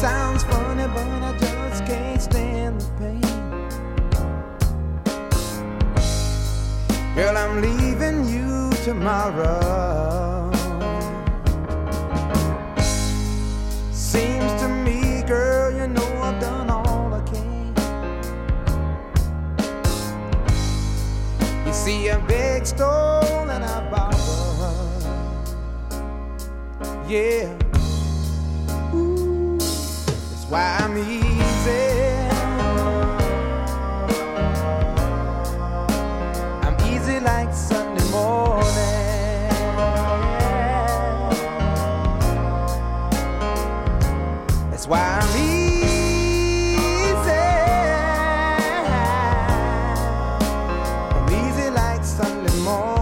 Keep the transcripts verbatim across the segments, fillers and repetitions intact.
sounds funny, but I just can't stand the pain. Girl, I'm leaving you tomorrow. Seems to me, girl, you know I've done all I can. You see, I beg, stole, and I borrowed. Yeah. Ooh, that's why I'm easy. I'm easy like Sunday morning. That's why I'm easy. I'm easy like Sunday morning.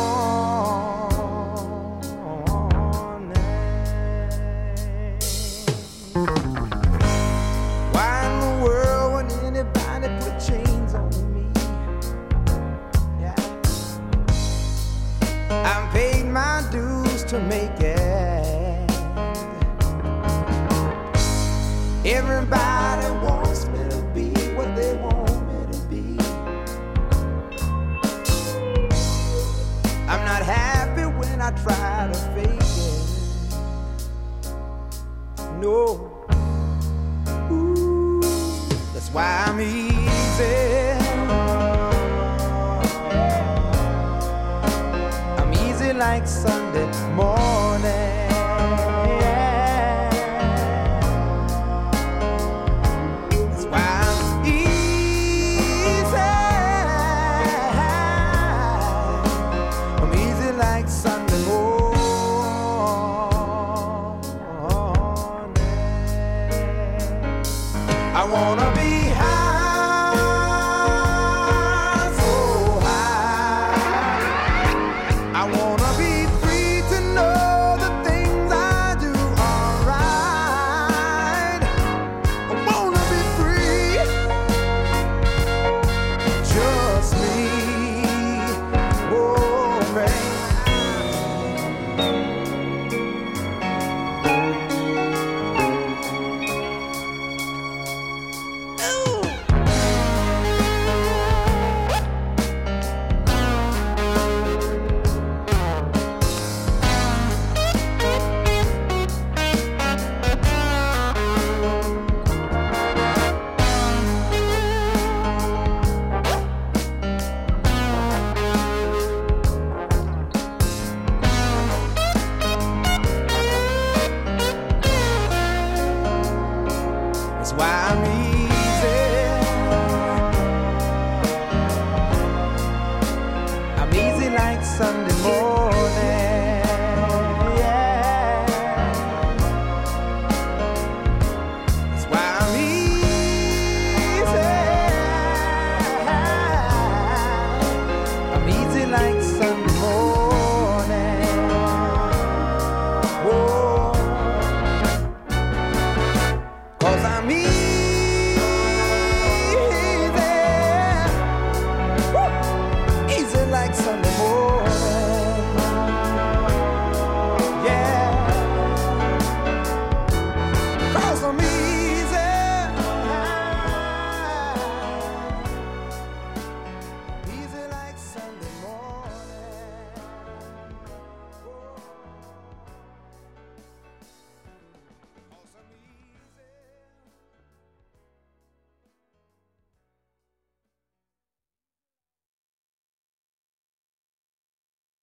To make it. Everybody wants me to be what they want me to be. I'm not happy when I try to fake it. No. Ooh, that's why I'm easy. I'm easy like Sunday morning. That's why I'm easy. I'm easy like Sunday morning. I wanna be